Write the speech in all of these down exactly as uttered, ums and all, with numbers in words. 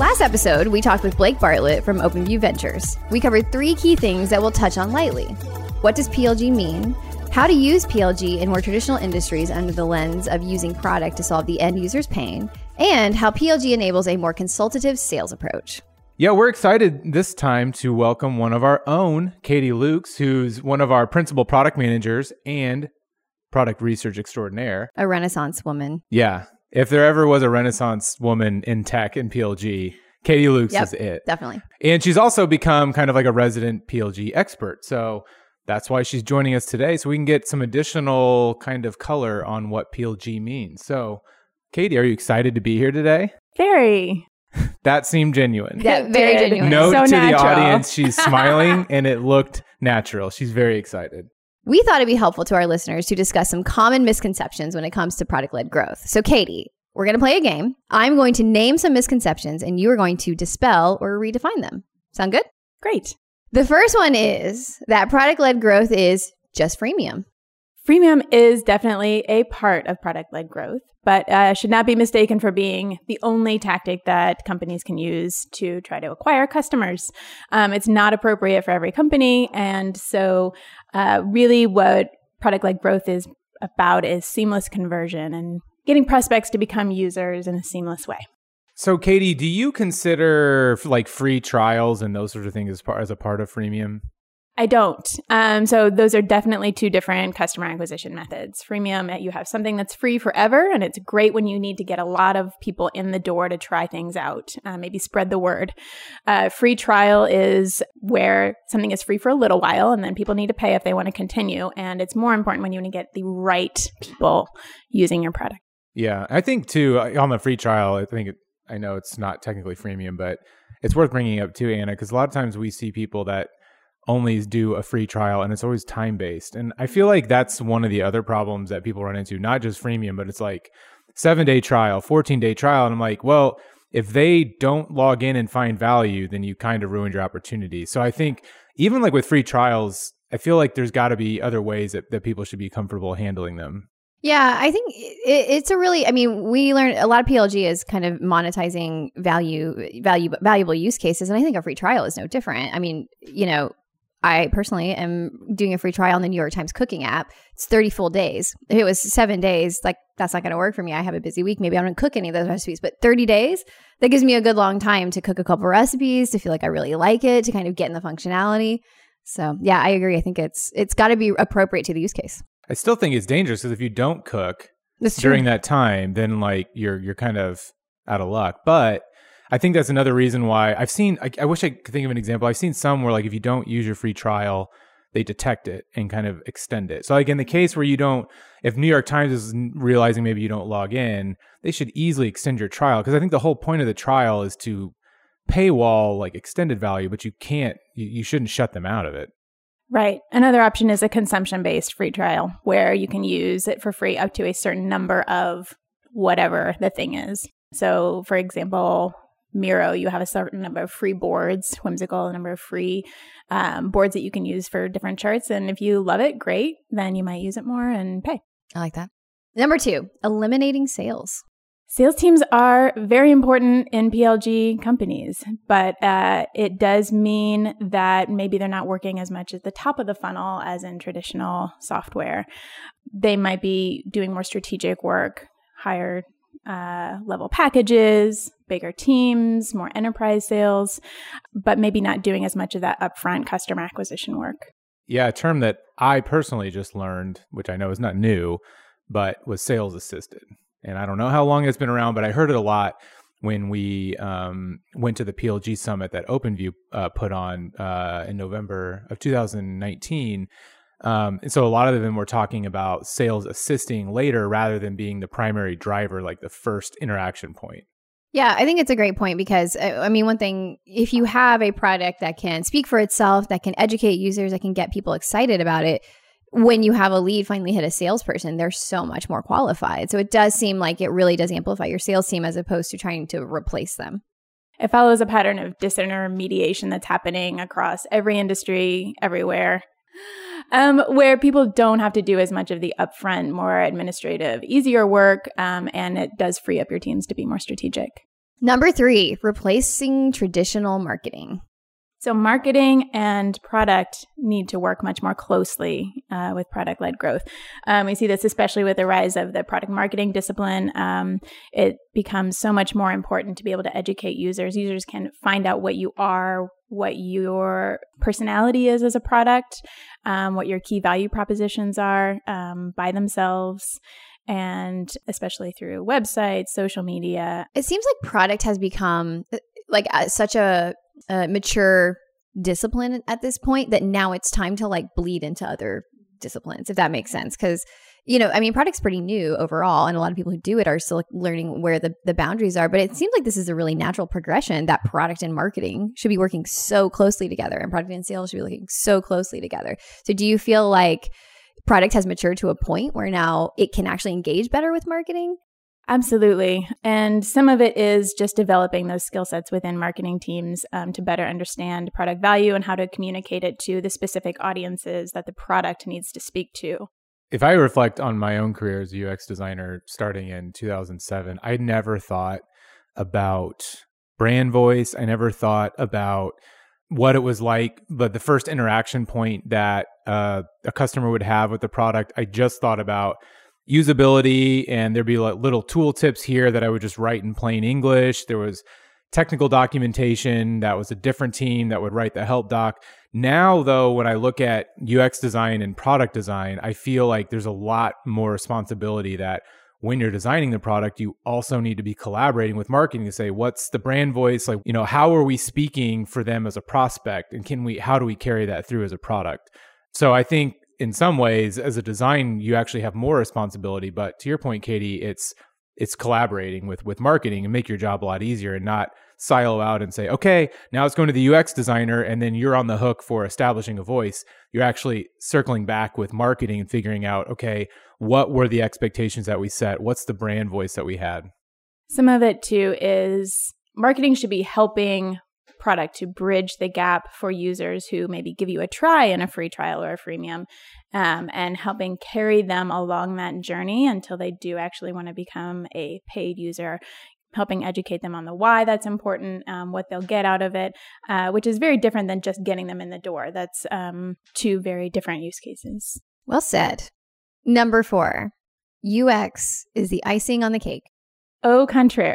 Last episode, we talked with Blake Bartlett from OpenView Ventures. We covered three key things that we'll touch on lightly. What does P L G mean? How to use P L G in more traditional industries under the lens of using product to solve the end user's pain, and how P L G enables a more consultative sales approach. Yeah, we're excited this time to welcome one of our own, Katie Lukes, who's one of our principal product managers and product research extraordinaire. A Renaissance woman. Yeah. If there ever was a Renaissance woman in tech and P L G, Katie Lukes yep, is it. Definitely. And she's also become kind of like a resident P L G expert. So that's why she's joining us today, so we can get some additional kind of color on what P L G means. So, Katie, are you excited to be here today? Very. That seemed genuine. Yeah, very genuine. Note so to natural. the audience, she's smiling, and it looked natural. She's very excited. We thought it'd be helpful to our listeners to discuss some common misconceptions when it comes to product-led growth. So, Katie, we're going to play a game. I'm going to name some misconceptions, and you are going to dispel or redefine them. Sound good? Great. The first one is that product-led growth is just freemium. Freemium is definitely a part of product-led growth, but uh, should not be mistaken for being the only tactic that companies can use to try to acquire customers. Um, it's not appropriate for every company, and so uh, really what product-led growth is about is seamless conversion and getting prospects to become users in a seamless way. So, Katie, do you consider like free trials and those sorts of things as, part, as a part of freemium? I don't. Um, so those are definitely two different customer acquisition methods. Freemium, you have something that's free forever, and it's great when you need to get a lot of people in the door to try things out, uh, maybe spread the word. Uh, free trial is where something is free for a little while, and then people need to pay if they want to continue. And it's more important when you want to get the right people using your product. Yeah, I think too, on the free trial, I think it, I know it's not technically freemium, but it's worth bringing up too, Anna, because a lot of times we see people that only do a free trial and it's always time-based. And I feel like that's one of the other problems that people run into, not just freemium, but it's like seven-day trial, fourteen-day trial. And I'm like, well, if they don't log in and find value, then you kind of ruined your opportunity. So I think even like with free trials, I feel like there's got to be other ways that, that people should be comfortable handling them. Yeah, I think it, it's a really, I mean, we learned a lot of P L G is kind of monetizing value, value, valuable use cases. And I think a free trial is no different. I mean, you know, I personally am doing a free trial on the New York Times cooking app. It's thirty full days. If it was seven days, like that's not going to work for me. I have a busy week. Maybe I don't cook any of those recipes, but thirty days, that gives me a good long time to cook a couple recipes, to feel like I really like it, to kind of get in the functionality. So yeah, I agree. I think it's it's got to be appropriate to the use case. I still think it's dangerous because if you don't cook That's during true. that time, then like you're you're kind of out of luck. But I think that's another reason why I've seen, I, I wish I could think of an example. I've seen some where like if you don't use your free trial, they detect it and kind of extend it. So like in the case where you don't, if New York Times is realizing maybe you don't log in, they should easily extend your trial. Because I think the whole point of the trial is to paywall like extended value, but you can't, you, you shouldn't shut them out of it. Right. Another option is a consumption-based free trial where you can use it for free up to a certain number of whatever the thing is. So for example, Miro, you have a certain number of free boards, Whimsical, a number of free um, boards that you can use for different charts. And if you love it, great, then you might use it more and pay. I like that. Number two, eliminating sales. Sales teams are very important in P L G companies, but uh, it does mean that maybe they're not working as much at the top of the funnel as in traditional software. They might be doing more strategic work, higher uh, level packages, bigger teams, more enterprise sales, but maybe not doing as much of that upfront customer acquisition work. Yeah, a term that I personally just learned, which I know is not new, but was sales assisted. And I don't know how long it's been around, but I heard it a lot when we um, went to the P L G Summit that OpenView uh, put on uh, in November of two thousand nineteen. Um, and so a lot of them were talking about sales assisting later rather than being the primary driver, like the first interaction point. Yeah, I think it's a great point because, I mean, one thing, if you have a product that can speak for itself, that can educate users, that can get people excited about it, when you have a lead finally hit a salesperson, they're so much more qualified. So it does seem like it really does amplify your sales team as opposed to trying to replace them. It follows a pattern of disintermediation that's happening across every industry, everywhere, um, where people don't have to do as much of the upfront, more administrative, easier work, um, and it does free up your teams to be more strategic. Number three, replacing traditional marketing. So marketing and product need to work much more closely uh, with product-led growth. Um, we see this especially with the rise of the product marketing discipline. Um, it becomes so much more important to be able to educate users. Users can find out what you are, what your personality is as a product, um, what your key value propositions are um, by themselves, and especially through websites, social media. It seems like product has become like uh, such a, a mature discipline at this point that now it's time to like bleed into other disciplines, if that makes sense. Because, you know, I mean, product's pretty new overall, and a lot of people who do it are still learning where the, the boundaries are. But it seems like this is a really natural progression that product and marketing should be working so closely together, and product and sales should be working so closely together. So do you feel like product has matured to a point where now it can actually engage better with marketing? Absolutely. And some of it is just developing those skill sets within marketing teams um, to better understand product value and how to communicate it to the specific audiences that the product needs to speak to. If I reflect on my own career as a U X designer starting in two thousand seven, I never thought about brand voice. I never thought about what it was like, but the first interaction point that uh, a customer would have with the product. I just thought about usability, and there'd be like little tool tips here that I would just write in plain English. There was technical documentation that was a different team that would write the help doc. Now, though, when I look at U X design and product design, I feel like there's a lot more responsibility that when you're designing the product, you also need to be collaborating with marketing to say, what's the brand voice? Like, you know, how are we speaking for them as a prospect? And can we, how do we carry that through as a product? So I think in some ways, as a design, you actually have more responsibility. But to your point, Katie, it's it's collaborating with with marketing and make your job a lot easier, and not silo out and say, okay, now it's going to the U X designer, and then you're on the hook for establishing a voice. You're actually circling back with marketing and figuring out, okay, what were the expectations that we set? What's the brand voice that we had? Some of it too is marketing should be helping product to bridge the gap for users who maybe give you a try in a free trial or a freemium, um, and helping carry them along that journey until they do actually want to become a paid user, helping educate them on the why that's important, um, what they'll get out of it, uh, which is very different than just getting them in the door. That's um, two very different use cases. Well said. Number four, U X is the icing on the cake. Au contraire.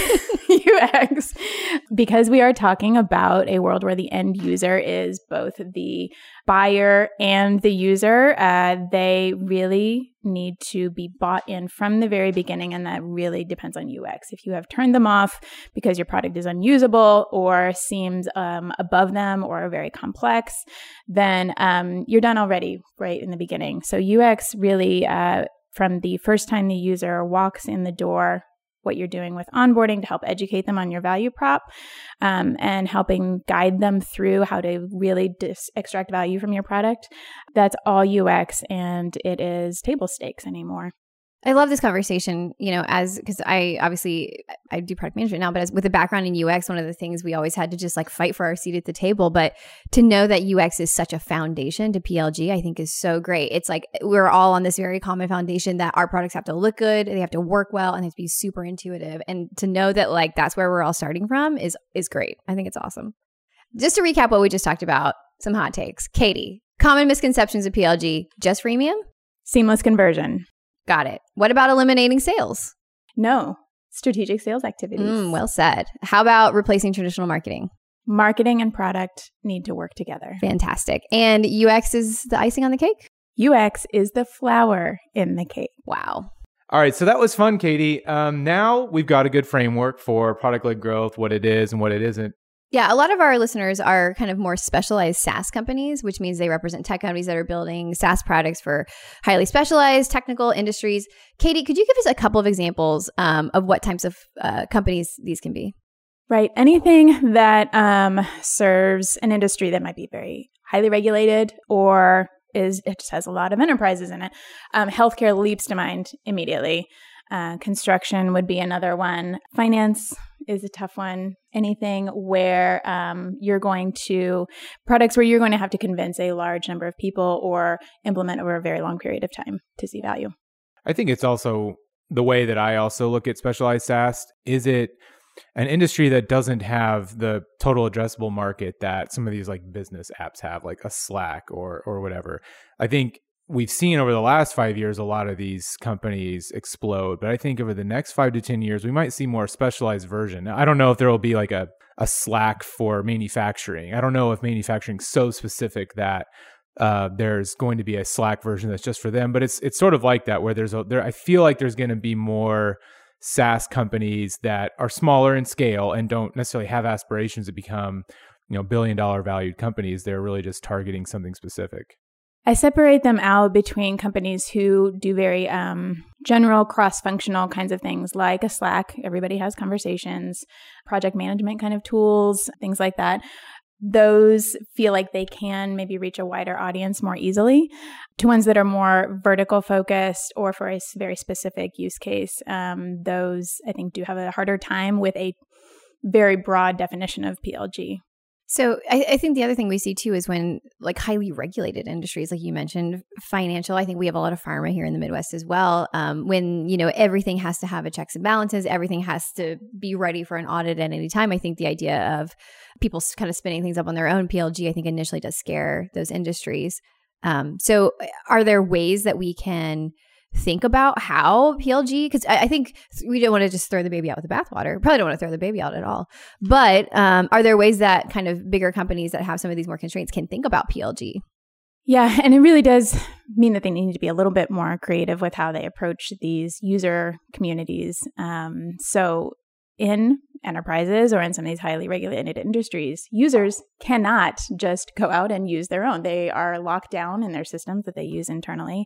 U X, because we are talking about a world where the end user is both the buyer and the user, uh, they really need to be bought in from the very beginning, and that really depends on U X. If you have turned them off because your product is unusable or seems um, above them or very complex, then um, you're done already right in the beginning. So U X really, uh, from the first time the user walks in the door, what you're doing with onboarding to help educate them on your value prop, um, and helping guide them through how to really dis- extract value from your product. That's all U X, and it is table stakes anymore. I love this conversation, you know, as because I obviously I do product management now, but as with a background in U X, one of the things we always had to just like fight for our seat at the table. But to know that U X is such a foundation to P L G, I think is so great. It's like we're all on this very common foundation that our products have to look good, they have to work well, and they have to be super intuitive. And to know that like that's where we're all starting from is is great. I think it's awesome. Just to recap what we just talked about, some hot takes. Katie, common misconceptions of P L G: just freemium, seamless conversion. Got it. What about eliminating sales? No. Strategic sales activities. Mm, well said. How about replacing traditional marketing? Marketing and product need to work together. Fantastic. And U X is the icing on the cake? U X is the flower in the cake. Wow. All right, so that was fun, Katie. Um, now we've got a good framework for product-led growth, what it is and what it isn't. Yeah, a lot of our listeners are kind of more specialized SaaS companies, which means they represent tech companies that are building SaaS products for highly specialized technical industries. Katie, could you give us a couple of examples um, of what types of uh, companies these can be? Right. Anything that um, serves an industry that might be very highly regulated or is it just has a lot of enterprises in it. Um, healthcare leaps to mind immediately. Uh, construction would be another one. Finance is a tough one. Anything where um, you're going to, products where you're going to have to convince a large number of people or implement over a very long period of time to see value. I think it's also the way that I also look at specialized SaaS. Is it an industry that doesn't have the total addressable market that some of these like business apps have, like a Slack or or whatever. I think we've seen over the last five years a lot of these companies explode, but I think over the next five to ten years we might see more specialized version. Now, I don't know if there will be like a a Slack for manufacturing. I don't know if manufacturing's so specific that uh, there's going to be a Slack version that's just for them. But it's it's sort of like that, where there's a there. I feel like there's going to be more SaaS companies that are smaller in scale and don't necessarily have aspirations to become, you know, billion dollar valued companies. They're really just targeting something specific. I separate them out between companies who do very um, general cross-functional kinds of things like a Slack. Everybody has conversations, project management kind of tools, things like that. Those feel like they can maybe reach a wider audience more easily, to ones that are more vertical focused or for a very specific use case. Um, those, I think, do have a harder time with a very broad definition of P L G. So I, I think the other thing we see too is when like highly regulated industries, like you mentioned, financial, I think we have a lot of pharma here in the Midwest as well. Um, when, you know, everything has to have a checks and balances, everything has to be ready for an audit at any time. I think the idea of people kind of spinning things up on their own P L G, I think initially does scare those industries. Um, so are there ways that we can think about how P L G, because I, I think we don't want to just throw the baby out with the bathwater. Probably don't want to throw the baby out at all. But um, are there ways that kind of bigger companies that have some of these more constraints can think about P L G? Yeah, and it really does mean that they need to be a little bit more creative with how they approach these user communities. Um, so in enterprises or in some of these highly regulated industries, users cannot just go out and use their own. They are locked down in their systems that they use internally.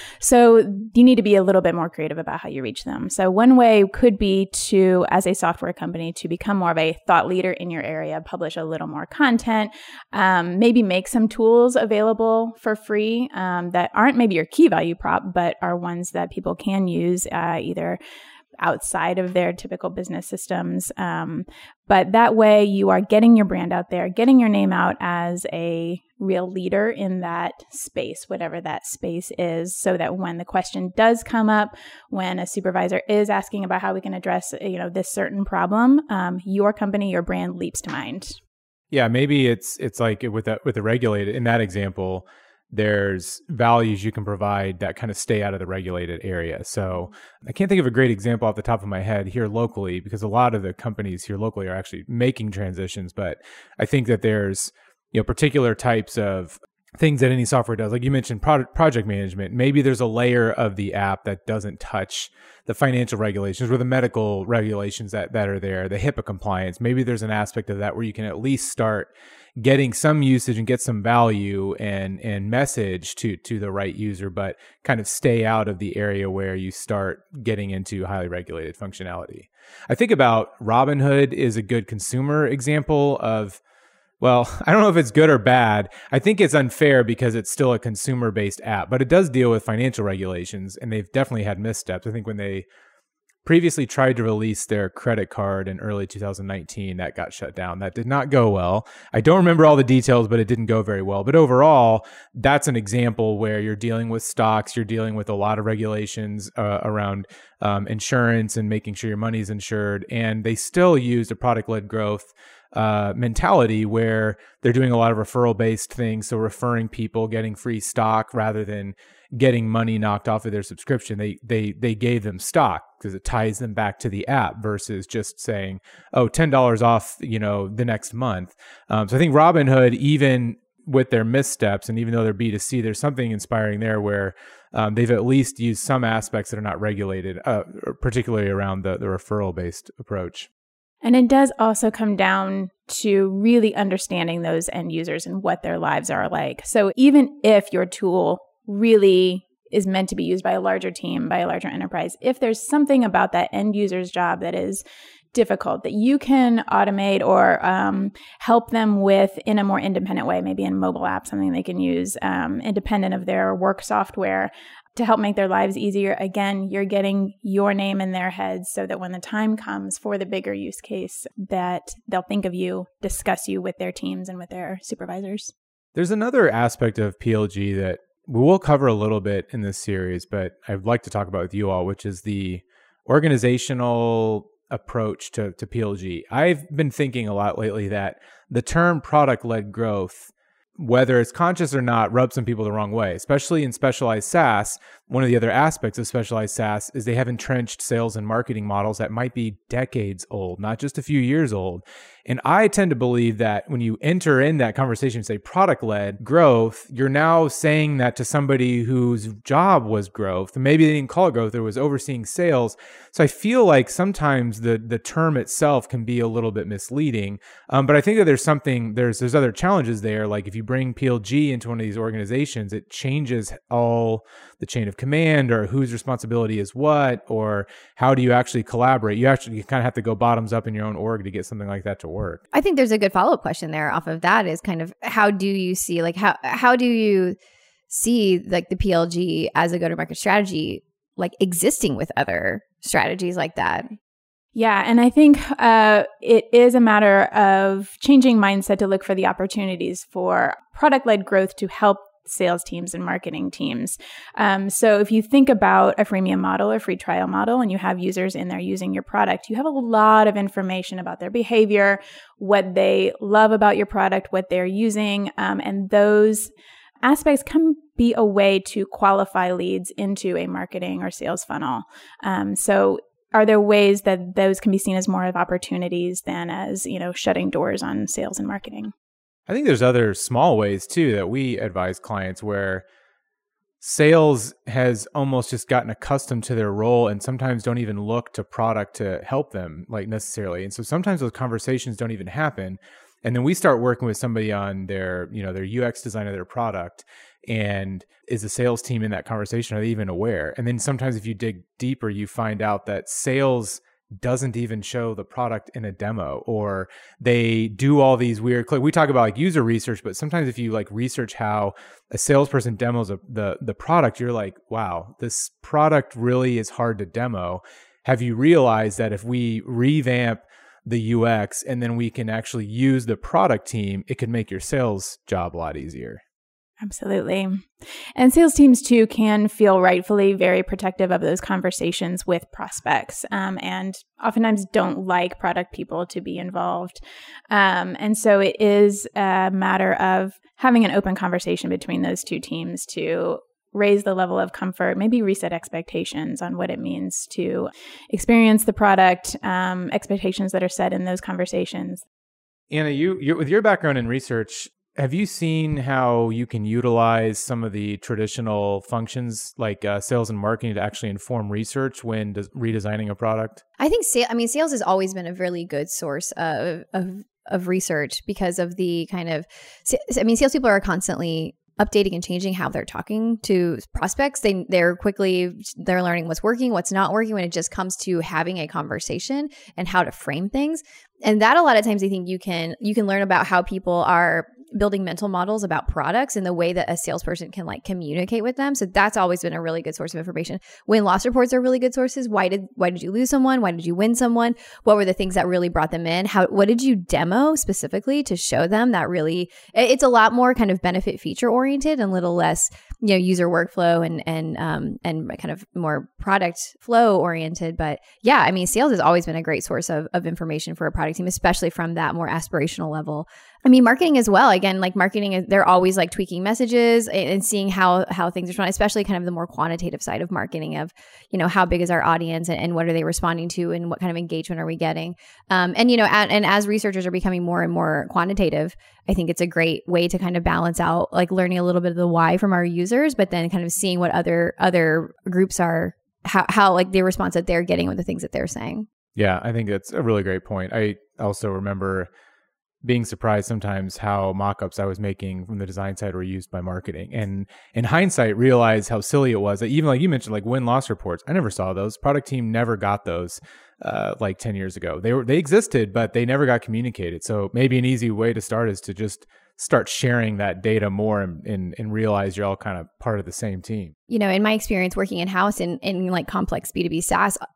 So you need to be a little bit more creative about how you reach them. So one way could be to, as a software company, to become more of a thought leader in your area, publish a little more content, um, maybe make some tools available for free um, that aren't maybe your key value prop, but are ones that people can use uh, either outside of their typical business systems. Um, but that way you are getting your brand out there, getting your name out as a real leader in that space, whatever that space is, so that when the question does come up, when a supervisor is asking about how we can address, you know, this certain problem, um, your company, your brand leaps to mind. Yeah, maybe it's it's like with the, with the regulated, in that example, there's values you can provide that kind of stay out of the regulated area. So I can't think of a great example off the top of my head here locally, because a lot of the companies here locally are actually making transitions. But I think that there's, you know, particular types of things that any software does. Like you mentioned, product, project management. Maybe there's a layer of the app that doesn't touch the financial regulations or the medical regulations that, that are there, the HIPAA compliance. Maybe there's an aspect of that where you can at least start getting some usage and get some value and and message to to the right user, but kind of stay out of the area where you start getting into highly regulated functionality. I think about Robinhood is a good consumer example of, well, I don't know if it's good or bad. I think it's unfair because it's still a consumer-based app, but it does deal with financial regulations, and they've definitely had missteps. I think when they previously tried to release their credit card in early two thousand nineteen, that got shut down. That did not go well. I don't remember all the details, but it didn't go very well. But overall, that's an example where you're dealing with stocks, you're dealing with a lot of regulations uh, around um, insurance and making sure your money's insured. And they still use a product-led growth uh, mentality where they're doing a lot of referral-based things. So referring people, getting free stock rather than getting money knocked off of their subscription. They they they gave them stock because it ties them back to the app versus just saying, oh, ten dollars off, you know, the next month. Um, so I think Robinhood, even with their missteps, and even though they're B two C, there's something inspiring there where um, they've at least used some aspects that are not regulated, uh, particularly around the, the referral-based approach. And it does also come down to really understanding those end users and what their lives are like. So even if your tool really is meant to be used by a larger team, by a larger enterprise, if there's something about that end user's job that is difficult that you can automate or um, help them with in a more independent way, maybe in a mobile app, something they can use um, independent of their work software to help make their lives easier. Again, you're getting your name in their heads so that when the time comes for the bigger use case, that they'll think of you, discuss you with their teams and with their supervisors. There's another aspect of P L G that we will cover a little bit in this series, but I'd like to talk about with you all, which is the organizational approach to, to P L G. I've been thinking a lot lately that the term product-led growth, whether it's conscious or not, rubs some people the wrong way, especially in specialized SaaS. One of the other aspects of specialized SaaS is they have entrenched sales and marketing models that might be decades old, not just a few years old. And I tend to believe that when you enter in that conversation, say product-led growth, you're now saying that to somebody whose job was growth. Maybe they didn't call it growth, it was overseeing sales. So I feel like sometimes the the term itself can be a little bit misleading. Um, but I think that there's something, there's there's other challenges there. Like if you bring P L G into one of these organizations, it changes all the chain of command, or whose responsibility is what, or how do you actually collaborate? You actually you kind of have to go bottoms up in your own org to get something like that to work. I think there's a good follow-up question there off of that is kind of how do you see, like how how do you see like the P L G as a go-to-market strategy, like existing with other strategies like that? Yeah, and I think uh, it is a matter of changing mindset to look for the opportunities for product-led growth to help sales teams and marketing teams. Um, so if you think about a freemium model or free trial model and you have users in there using your product, you have a lot of information about their behavior, what they love about your product, what they're using, um, and those aspects can be a way to qualify leads into a marketing or sales funnel. Um, so are there ways that those can be seen as more of opportunities than as, you know, shutting doors on sales and marketing? I think there's other small ways too that we advise clients where sales has almost just gotten accustomed to their role and sometimes don't even look to product to help them like necessarily. And so sometimes those conversations don't even happen. And then we start working with somebody on their, you know, their U X design of their product. And is the sales team in that conversation? Are they even aware? And then sometimes if you dig deeper, you find out that sales doesn't even show the product in a demo, or they do all these weird, we talk about like user research, but sometimes if you like research how a salesperson demos a, the, the product, you're like, wow, this product really is hard to demo. Have you realized that if we revamp the U X and then we can actually use the product team, it could make your sales job a lot easier? Absolutely. And sales teams too can feel rightfully very protective of those conversations with prospects, um, and oftentimes don't like product people to be involved. Um, and so it is a matter of having an open conversation between those two teams to raise the level of comfort, maybe reset expectations on what it means to experience the product, um, expectations that are set in those conversations. Anna, you, you with your background in research, have you seen how you can utilize some of the traditional functions like uh, sales and marketing to actually inform research when des- redesigning a product? I think, sa- I mean, sales has always been a really good source of, of, of research because of the kind of, I mean, salespeople are constantly updating and changing how they're talking to prospects. They, they're quickly, they're learning what's working, what's not working when it just comes to having a conversation and how to frame things. And that a lot of times I think you can, you can learn about how people are building mental models about products and the way that a salesperson can like communicate with them. So that's always been a really good source of information. Win-loss reports are really good sources. Why did why did you lose someone? Why did you win someone? What were the things that really brought them in? How what did you demo specifically to show them that really? It's a lot more kind of benefit feature oriented and a little less, you know, user workflow and and um and kind of more product flow oriented. But yeah, I mean, sales has always been a great source of of information for a product team, especially from that more aspirational level. I mean, marketing as well. Again, like marketing, they're always like tweaking messages and, and seeing how how things respond, especially kind of the more quantitative side of marketing of, you know, how big is our audience and, and what are they responding to and what kind of engagement are we getting? Um, and, you know, and, and as researchers are becoming more and more quantitative, I think it's a great way to kind of balance out like learning a little bit of the why from our users, but then kind of seeing what other other groups are, how, how like the response that they're getting with the things that they're saying. Yeah, I think that's a really great point. I also remember being surprised sometimes how mock-ups I was making from the design side were used by marketing. And in hindsight, realized how silly it was. That even like you mentioned, like win-loss reports, I never saw those. Product team never got those uh, like ten years ago. They were they existed, but they never got communicated. So maybe an easy way to start is to just start sharing that data more and, and, and realize you're all kind of part of the same team. You know, in my experience working in-house in, in like complex B two B SaaS,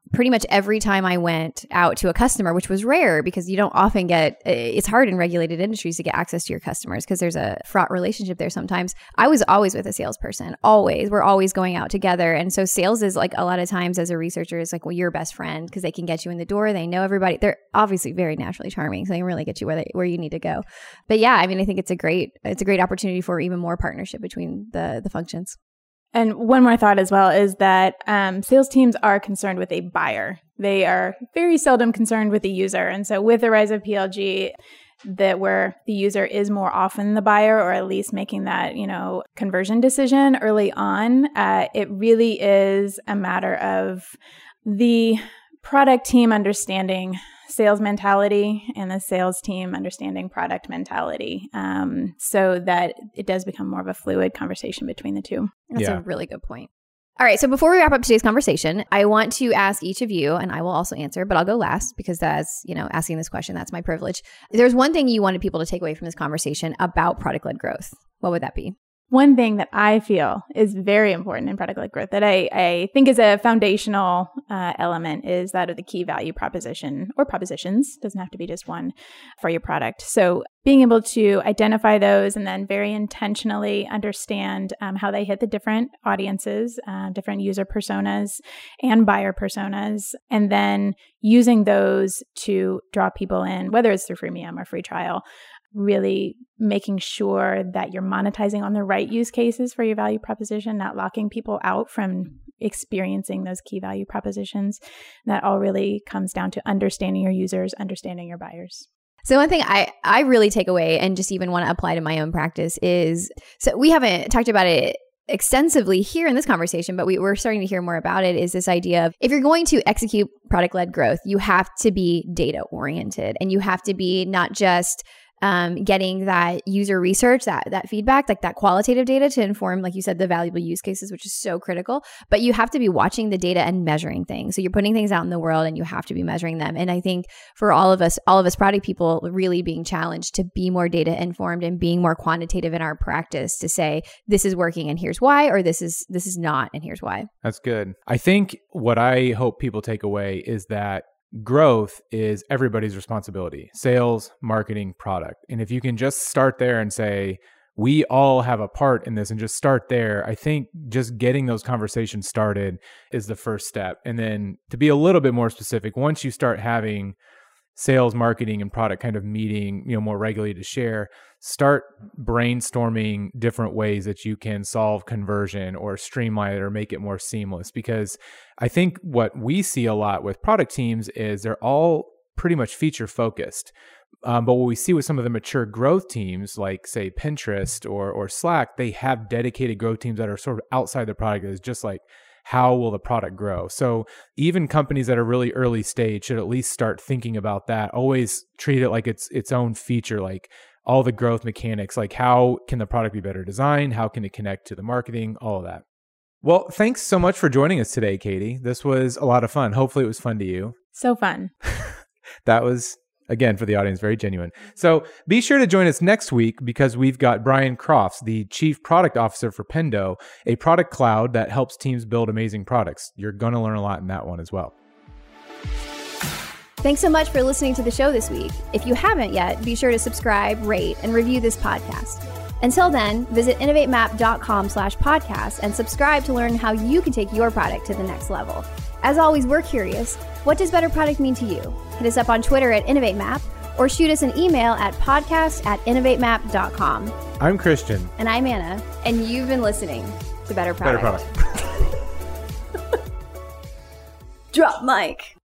pretty much every time I went out to a customer, which was rare because you don't often get, it's hard in regulated industries to get access to your customers because there's a fraught relationship there sometimes. I was always with a salesperson, always. We're always going out together. And so sales is like a lot of times as a researcher is like, well, your best friend because they can get you in the door. They know everybody. They're obviously very naturally charming. So they can really get you where they, where you need to go. But yeah, I mean, I think it's a great, it's a great opportunity for even more partnership between the, the functions. And one more thought as well is that um, sales teams are concerned with a buyer. They are very seldom concerned with the user. And so with the rise of P L G, that where the user is more often the buyer, or at least making that, you know, conversion decision early on, uh, it really is a matter of the product team understanding sales mentality and the sales team understanding product mentality, um, so that it does become more of a fluid conversation between the two. That's yeah. a really good point. All right. So before we wrap up today's conversation, I want to ask each of you, and I will also answer, but I'll go last because that's, you know, asking this question, that's my privilege. There's one thing you wanted people to take away from this conversation about product-led growth. What would that be? One thing that I feel is very important in product-led growth that I, I think is a foundational uh, element is that of the key value proposition or propositions, doesn't have to be just one for your product. So being able to identify those and then very intentionally understand um, how they hit the different audiences, uh, different user personas and buyer personas, and then using those to draw people in, whether it's through freemium or free trial, really making sure that you're monetizing on the right use cases for your value proposition, not locking people out from experiencing those key value propositions. And that all really comes down to understanding your users, understanding your buyers. So one thing I, I really take away and just even want to apply to my own practice is, so we haven't talked about it extensively here in this conversation, but we, we're starting to hear more about it, is this idea of if you're going to execute product-led growth, you have to be data-oriented and you have to be not just Um, getting that user research, that that feedback, like that qualitative data to inform, like you said, the valuable use cases, which is so critical. But you have to be watching the data and measuring things. So you're putting things out in the world and you have to be measuring them. And I think for all of us, all of us product people really being challenged to be more data informed and being more quantitative in our practice to say, this is working and here's why, or this is this is not and here's why. That's good. I think what I hope people take away is that growth is everybody's responsibility. Sales, marketing, product. And if you can just start there and say, we all have a part in this and just start there, I think just getting those conversations started is the first step. And then to be a little bit more specific, once you start having sales, marketing, and product kind of meeting, you know, more regularly to share, start brainstorming different ways that you can solve conversion or streamline it or make it more seamless. Because I think what we see a lot with product teams is they're all pretty much feature focused. Um, but what we see with some of the mature growth teams, like say Pinterest or or Slack, they have dedicated growth teams that are sort of outside the product. It's just like, how will the product grow? So even companies that are really early stage should at least start thinking about that. Always treat it like it's its own feature, like all the growth mechanics, like how can the product be better designed? How can it connect to the marketing? All of that. Well, thanks so much for joining us today, Katie. This was a lot of fun. Hopefully it was fun to you. So fun. That was, again, for the audience, very genuine. So be sure to join us next week because we've got Brian Crofts, the Chief Product Officer for Pendo, a product cloud that helps teams build amazing products. You're going to learn a lot in that one as well. Thanks so much for listening to the show this week. If you haven't yet, be sure to subscribe, rate, and review this podcast. Until then, visit innovatemap.com slash podcast and subscribe to learn how you can take your product to the next level. As always, we're curious. What does better product mean to you? Hit us up on Twitter at InnovateMap or shoot us an email at podcast at innovatemap dot com. I'm Christian. And I'm Anna. And you've been listening to Better Product. Better Product. Drop mic.